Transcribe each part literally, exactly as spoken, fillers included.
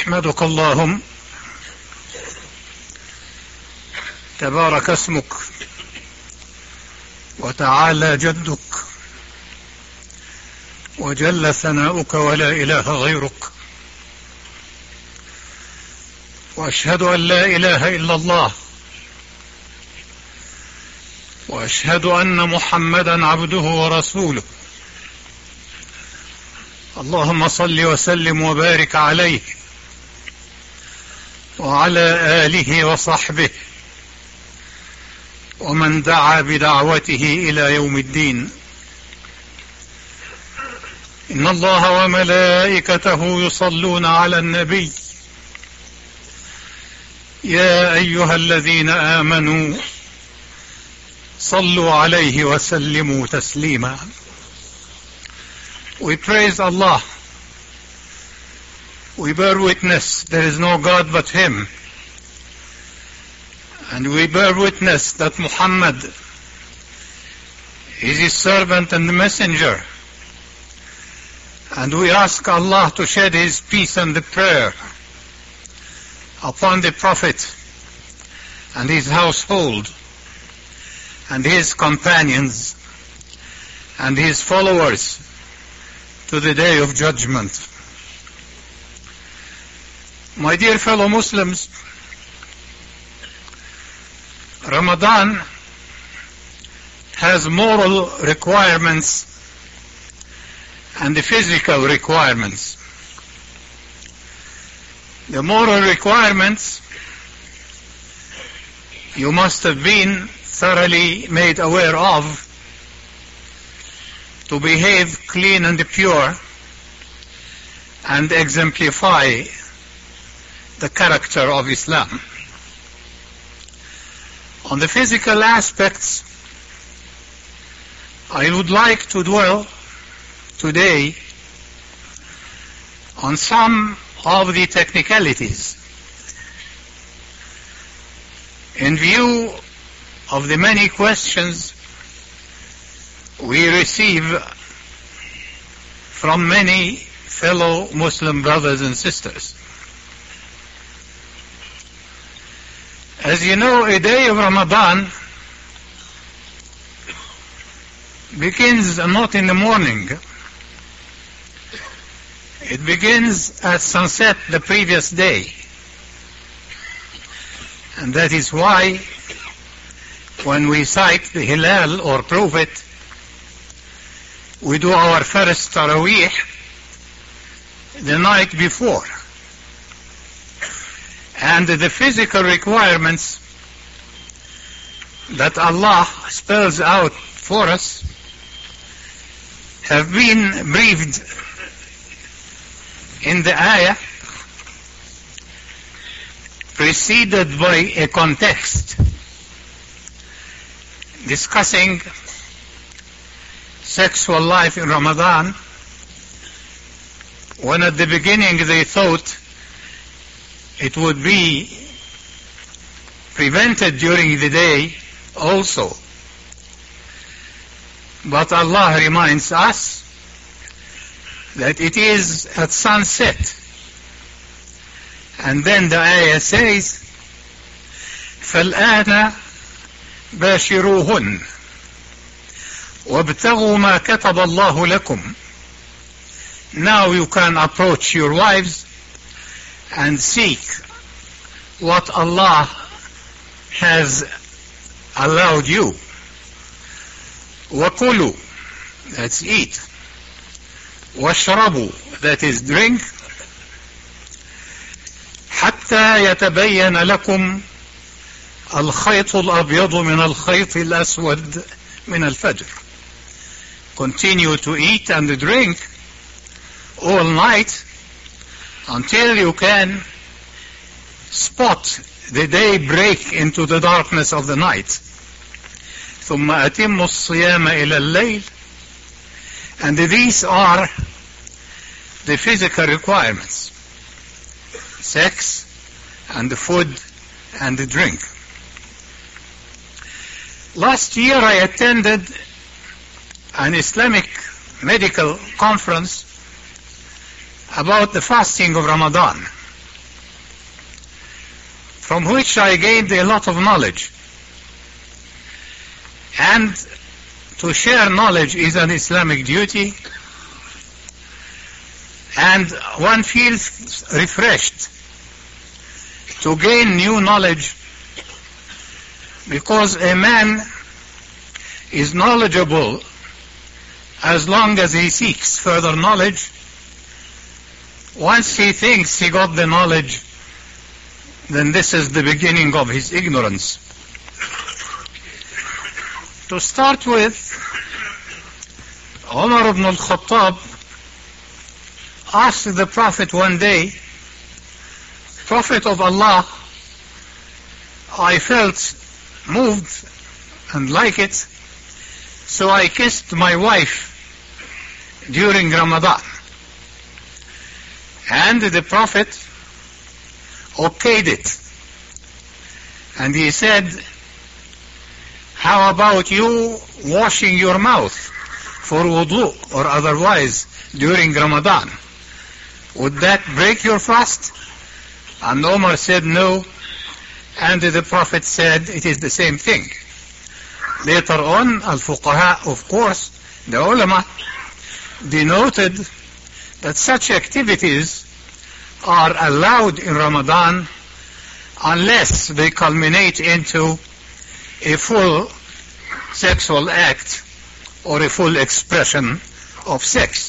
نحمدك اللهم تبارك اسمك وتعالى جدك وجل ثناؤك ولا إله غيرك، وأشهد أن لا إله إلا الله، وأشهد أن محمدا عبده ورسوله. اللهم صل وسلم وبارك عليه وعلى آله وصحبه ومن دعا بدعوته إلى يوم الدين. إن الله وملائكته يصلون على النبي يا أيها الذين آمنوا صلوا عليه وسلموا تسليما. We praise Allah. We bear witness there is no God but Him. And we bear witness that Muhammad is His servant and messenger. And we ask Allah to shed His peace and the prayer upon the Prophet and his household and his companions and his followers to the day of judgment. My dear fellow Muslims, Ramadan has moral requirements and the physical requirements. The moral requirements, you must have been thoroughly made aware of to behave clean and pure and exemplify the character of Islam. On the physical aspects, I would like to dwell today on some of the technicalities in view of the many questions we receive from many fellow Muslim brothers and sisters. As you know, a day of Ramadan begins not in the morning. It begins at sunset the previous day. And that is why when we sight the Hilal or prove it, we do our first Taraweeh the night before. And the physical requirements that Allah spells out for us have been briefed in the ayah, preceded by a context discussing sexual life in Ramadan, when at the beginning they thought it would be prevented during the day also. But Allah reminds us that it is at sunset. And then the ayah says, فَالْآنَ بَاشِرُوهُنَّ وَابْتَغُوا مَا كَتَبَ اللَّهُ لَكُمْ. Now you can approach your wives and seek what Allah has allowed you. وَكُلُوا, that's eat. وَاشْرَبُوا, that is drink. حَتَّى يَتَبَيَّنَ لَكُمْ الْخَيْطُ الْأَبْيَضُ مِنَ الْخَيْطِ الْأَسْوَدِ مِنَ الْفَجْرِ. Continue to eat and drink all night until you can spot the day break into the darkness of the night. ثم أتم الصيام إلى الليل. And these are the physical requirements: sex and food and drink. Last year I attended an Islamic medical conference about the fasting of Ramadan. from which I gained a lot of knowledge. And to share knowledge is an Islamic duty, and one feels refreshed to gain new knowledge, because a man is knowledgeable as long as he seeks further knowledge. Once he thinks he got the knowledge, then this is the beginning of his ignorance. To start with, Umar ibn al-Khattab asked the Prophet one day, Prophet of Allah, I felt moved and like it, so I kissed my wife during Ramadan. And the Prophet okayed it. And he said, how about you washing your mouth for wudu or otherwise during Ramadan? Would that break your fast? And Omar said no. And the Prophet said it is the same thing. Later on, al-fuqaha, of course, the ulama, denoted that such activities are allowed in Ramadan unless they culminate into a full sexual act or a full expression of sex.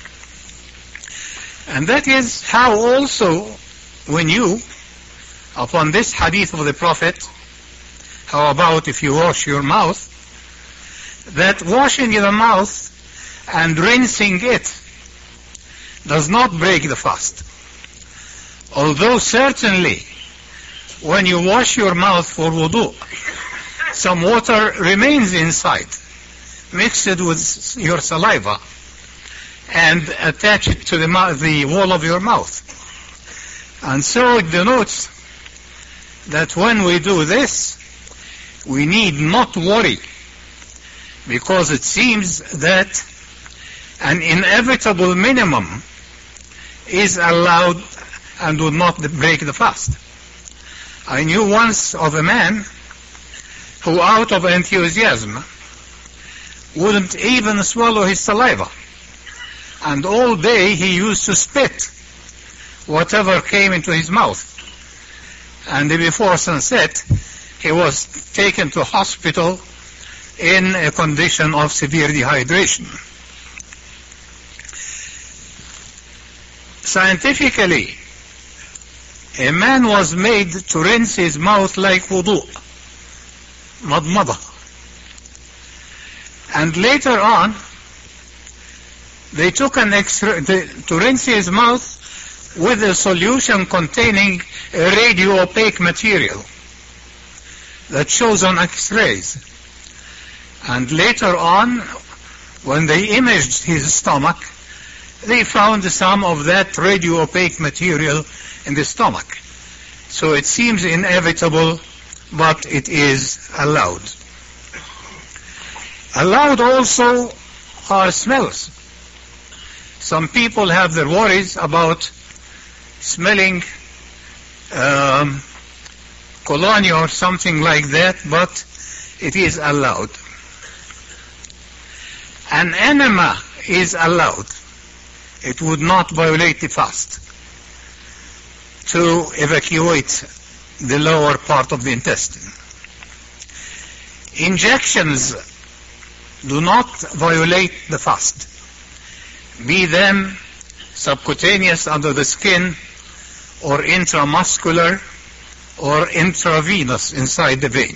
And that is how also when you, upon this hadith of the Prophet, how about if you wash your mouth, that washing the mouth and rinsing it does not break the fast. Although certainly when you wash your mouth for wudu, some water remains inside, mixed with your saliva and attached to the, mouth, the wall of your mouth. And so it denotes that when we do this, we need not worry, because it seems that an inevitable minimum is allowed and would not break the fast. I knew once of a man who, out of enthusiasm, wouldn't even swallow his saliva, and all day he used to spit whatever came into his mouth. And before sunset, he was taken to hospital in a condition of severe dehydration. Scientifically, a man was made to rinse his mouth like wudu, madmada. And later on, they took an extra, to rinse his mouth with a solution containing a radio-opaque material that shows on X-rays. And later on, when they imaged his stomach, they found some of that radio-opaque material in the stomach. So it seems inevitable, but it is allowed. Allowed also are smells. Some people have their worries about smelling um, cologne or something like that, but it is allowed. An enema is allowed. It would not violate the fast to evacuate the lower part of the intestine. Injections do not violate the fast, be them subcutaneous under the skin or intramuscular or intravenous inside the vein.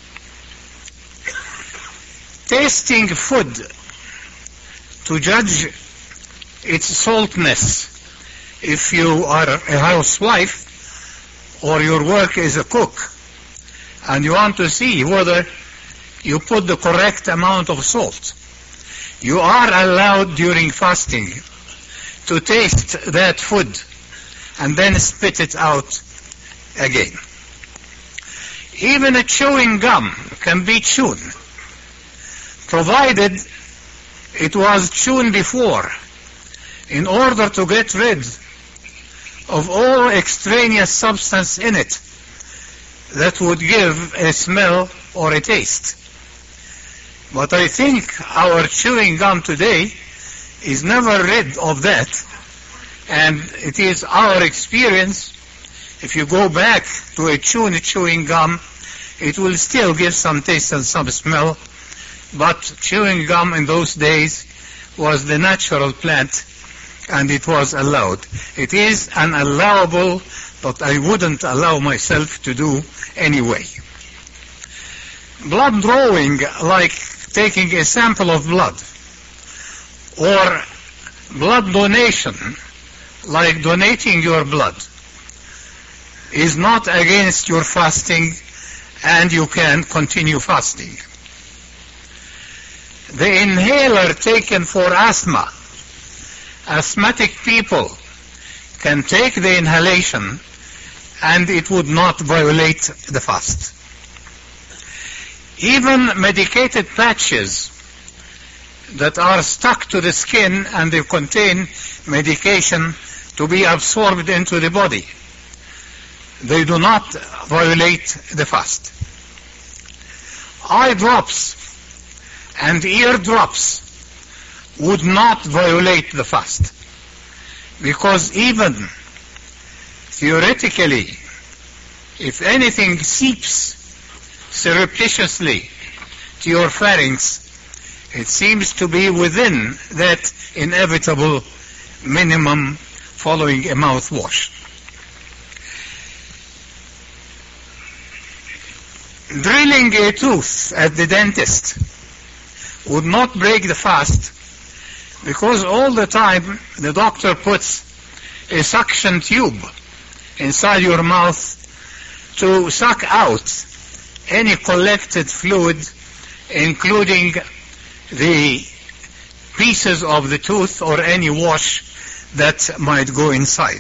Tasting food to judge its saltness, if you are a housewife or your work is a cook and you want to see whether you put the correct amount of salt, you are allowed during fasting to taste that food and then spit it out again. Even a chewing gum can be chewed, provided it was chewed before, in order to get rid of all extraneous substance in it that would give a smell or a taste. But I think our chewing gum today is never rid of that, and it is our experience. If you go back to a chewing, chewing gum, it will still give some taste and some smell, but chewing gum in those days was the natural plant, and it was allowed. It is an allowable, but I wouldn't allow myself to do anyway. Blood drawing, like taking a sample of blood, or blood donation, like donating your blood, is not against your fasting, and you can continue fasting. The inhaler taken for asthma, asthmatic people can take the inhalation and it would not violate the fast. Even medicated patches that are stuck to the skin and they contain medication to be absorbed into the body, they do not violate the fast. Eye drops and ear drops would not violate the fast, because even theoretically, if anything seeps surreptitiously to your pharynx, it seems to be within that inevitable minimum following a mouthwash. Drilling a tooth at the dentist would not break the fast, because all the time the doctor puts a suction tube inside your mouth to suck out any collected fluid, including the pieces of the tooth or any wash that might go inside.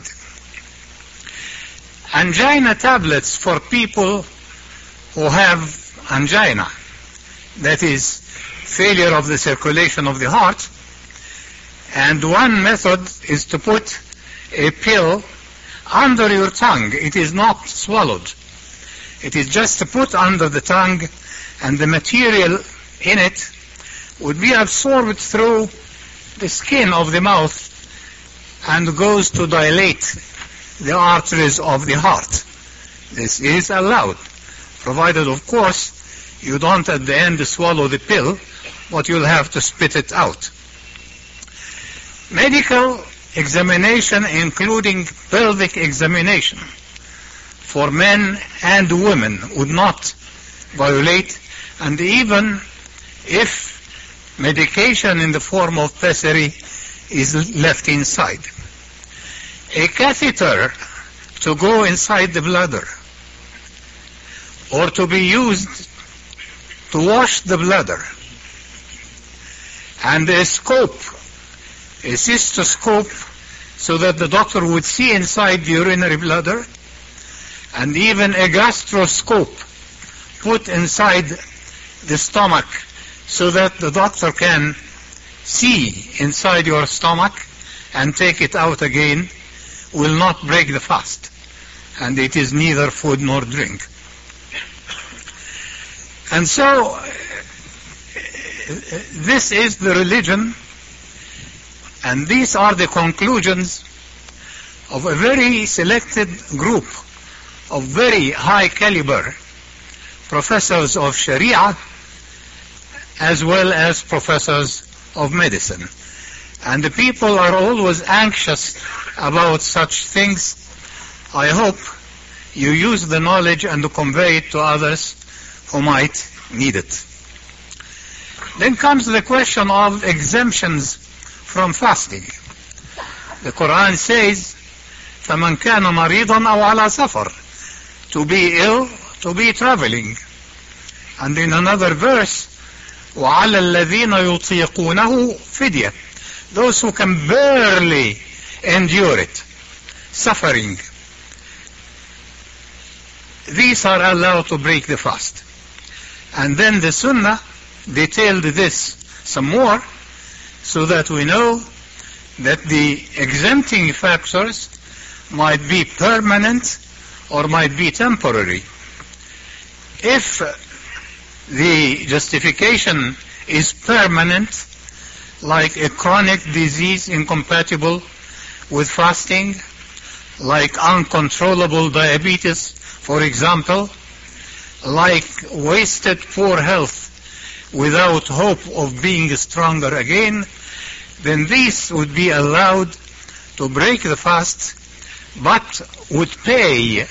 Angina tablets for people who have angina, that is, failure of the circulation of the heart. And one method is to put a pill under your tongue. It is not swallowed. It is just to put under the tongue, and the material in it would be absorbed through the skin of the mouth and goes to dilate the arteries of the heart. This is allowed, provided, of course, you don't at the end swallow the pill, but you'll have to spit it out. Medical examination, including pelvic examination, for men and women would not violate, and even if medication in the form of pessary is left inside. A catheter to go inside the bladder, or to be used to wash the bladder, and a scope, a cystoscope, so that the doctor would see inside the urinary bladder, and even a gastroscope put inside the stomach so that the doctor can see inside your stomach and take it out again, will not break the fast, and it is neither food nor drink. And so this is the religion, and these are the conclusions of a very selected group of very high caliber professors of Sharia as well as professors of medicine. And the people are always anxious about such things. I hope you use the knowledge and convey it to others who might need it. Then comes the question of exemptions from fasting. The Quran says, فَمَنْ كَانَ مَرِيضًا أَوْ عَلَى سَفَرٍ, to be ill, to be traveling. And in another verse, وَعَلَى الَّذِينَ يُطِيقُونَهُ فِدْيَةٌ, those who can barely endure it, suffering, these are allowed to break the fast. And then the Sunnah detailed this some more, so that we know that the exempting factors might be permanent or might be temporary. If the justification is permanent, like a chronic disease incompatible with fasting, like uncontrollable diabetes, for example, like wasted poor health without hope of being stronger again, then these would be allowed to break the fast, but would pay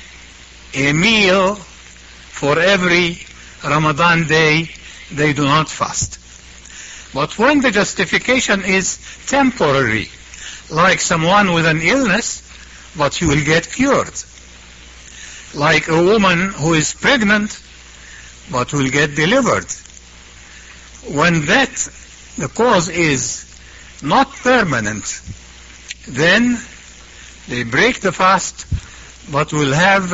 a meal for every Ramadan day they do not fast. But when the justification is temporary, like someone with an illness, but you will get cured, like a woman who is pregnant, but will get delivered, when that, the cause is not permanent, then they break the fast, but will have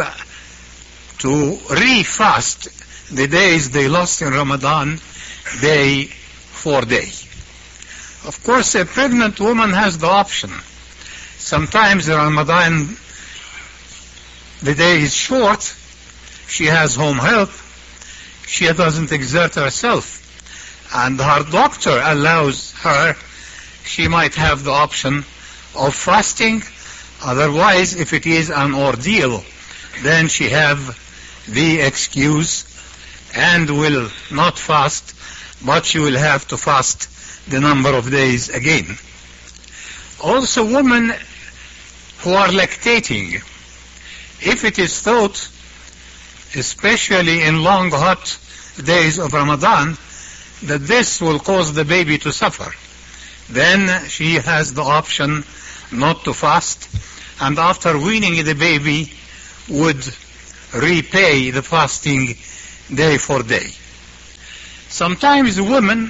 to re-fast the days they lost in Ramadan, day for day. Of course, a pregnant woman has the option. Sometimes in Ramadan, the day is short, she has home help, she doesn't exert herself, and her doctor allows her, she might have the option of fasting. Otherwise, if it is an ordeal, then she have the excuse and will not fast, but she will have to fast the number of days again. Also, women who are lactating, if it is thought, especially in long hot days of Ramadan, that this will cause the baby to suffer, then she has the option not to fast, and after weaning the baby would repay the fasting day for day. Sometimes women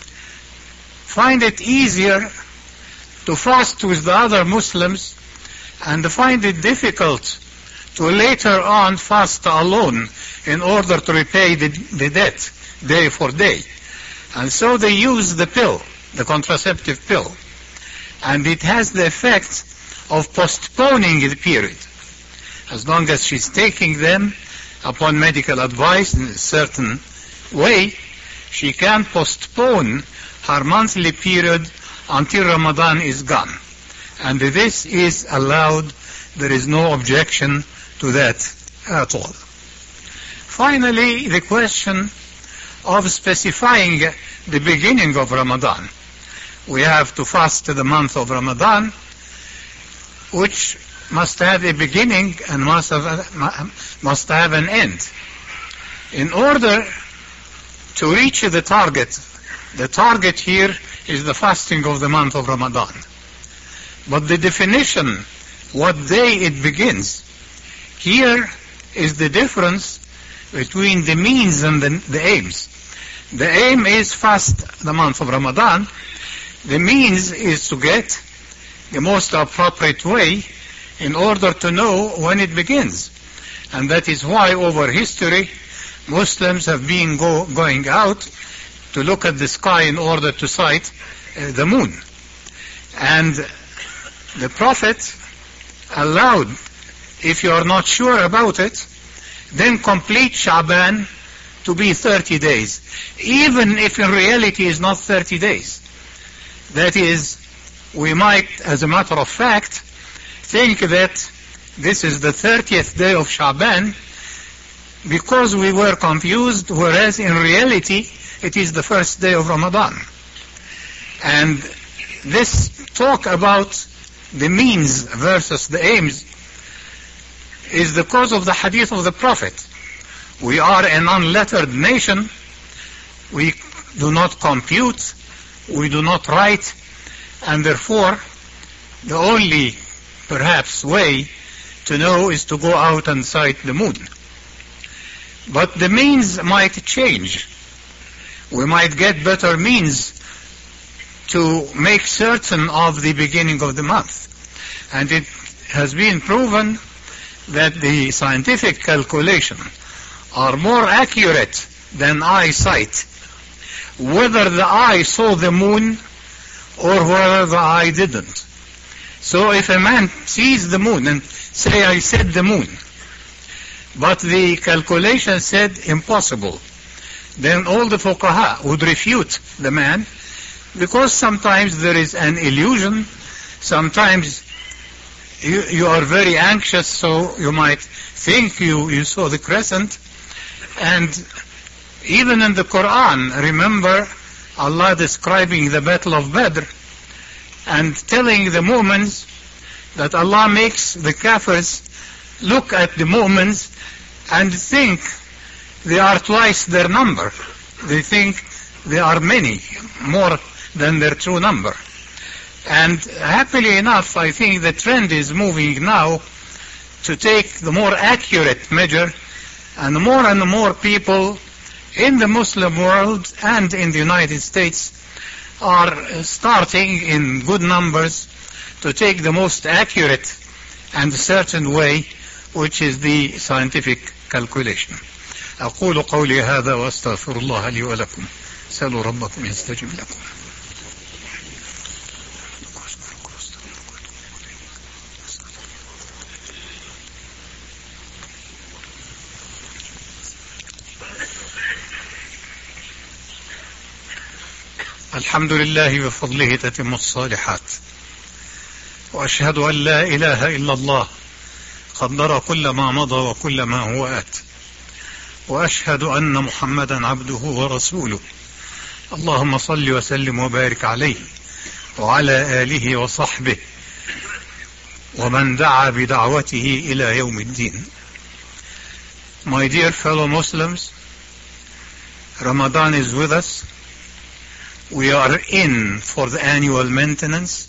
find it easier to fast with the other Muslims and find it difficult to later on fast alone in order to repay the, the debt day for day. And so they use the pill, the contraceptive pill. And it has the effect of postponing the period. As long as she's taking them upon medical advice in a certain way, she can postpone her monthly period until Ramadan is gone. And this is allowed. There is no objection to that at all. Finally, the question of specifying the beginning of Ramadan. We have to fast the month of Ramadan, which must have a beginning and must have, must have an end. In order to reach the target, the target here is the fasting of the month of Ramadan. But the definition, what day it begins, here is the difference between the means and the, the aims. The aim is fast the month of Ramadan. The means is to get the most appropriate way in order to know when it begins. And that is why over history Muslims have been go, going out to look at the sky in order to sight uh, the moon. And the Prophet allowed, if you are not sure about it, then complete Sha'ban to be thirty days, even if in reality is not thirty days. That is, we might, as a matter of fact, think that this is the thirtieth day of Sha'ban because we were confused, whereas in reality it is the first day of Ramadan. And this talk about the means versus the aims is the cause of the hadith of the Prophet. We are an unlettered nation. We do not compute. We do not write. And therefore, the only, perhaps, way to know is to go out and sight the moon. But the means might change. We might get better means to make certain of the beginning of the month. And it has been proven that the scientific calculation are more accurate than eyesight, whether the eye saw the moon or whether the eye didn't. So if a man sees the moon and say, I said the moon, But the calculation said impossible. Then all the fuqaha would refute the man, because sometimes there is an illusion, sometimes you, you are very anxious, so you might think you, you saw the crescent. And even in the Quran, remember Allah describing the Battle of Badr and telling the mu'mins that Allah makes the kafirs look at the mu'mins and think they are twice their number. They think they are many, more than their true number. And happily enough, I think the trend is moving now to take the more accurate measure, and more and more people in the Muslim world and in the United States are starting in good numbers to take the most accurate and certain way, which is the scientific calculation. أقول قولي هذا وأستغفر الله لي ولكم. سألوا ربكم يستجب لكم. الحمد لله بفضله تتم الصالحات، وأشهد أن لا إله إلا الله قدر كل ما مضى وكل ما هو آت، وأشهد أن محمدا عبده ورسوله. اللهم صل وسلم وبارك عليه وعلى آله وصحبه ومن دعا بدعوته إلى يوم الدين. My dear fellow Muslims, Ramadan is with us. We are in for the annual maintenance,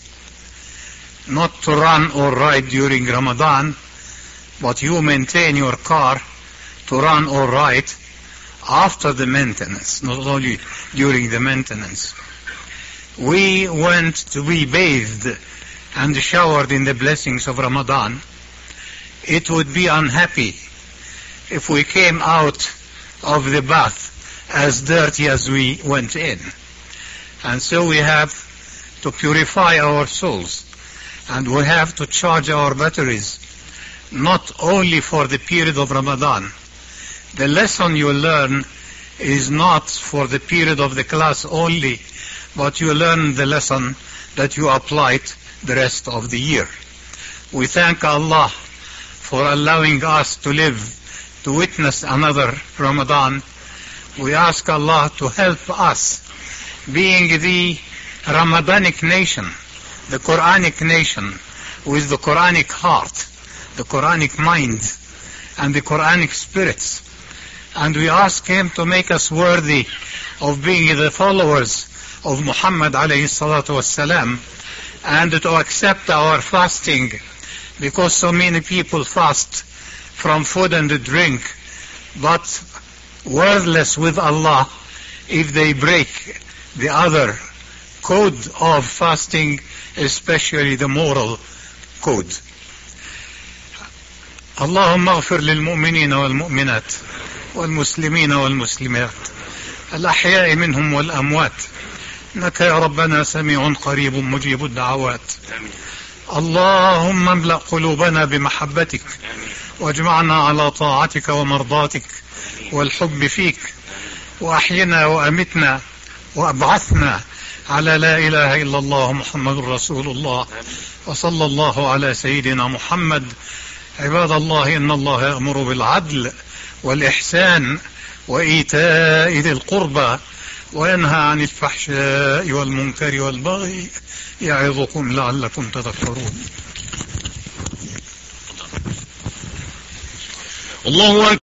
not to run or ride during Ramadan, but you maintain your car to run or ride after the maintenance, not only during the maintenance. We went to be bathed and showered in the blessings of Ramadan. It would be unhappy if we came out of the bath as dirty as we went in. And so we have to purify our souls, and we have to charge our batteries, not only for the period of Ramadan. The lesson you learn is not for the period of the class only, but you learn the lesson that you applied the rest of the year. We thank Allah for allowing us to live, to witness another Ramadan. We ask Allah to help us, being the Ramadanic nation, the Quranic nation, with the Quranic heart, the Quranic mind, and the Quranic spirits. And we ask Him to make us worthy of being the followers of Muhammad alayhi salatu wassalam, and to accept our fasting, because so many people fast from food and drink, but worthless with Allah if they break the other code of fasting, especially the moral code. اللهم اغفر للمؤمنين والمؤمنات والمسلمين والمسلمات الأحياء منهم والأموات إنك يا ربنا سميع قريب مجيب الدعوات. اللهم املأ قلوبنا بمحبتك واجمعنا على طاعتك ومرضاتك والحب فيك، وأحينا وأمتنا وأبعثنا على لا إله إلا الله محمد رسول الله، وصلى الله على سيدنا محمد. عباد الله، إن الله يأمر بالعدل والإحسان وإيتاء ذي القربى وينهى عن الفحشاء والمنكر والبغي يعظكم لعلكم تذكرون. الله أكبر.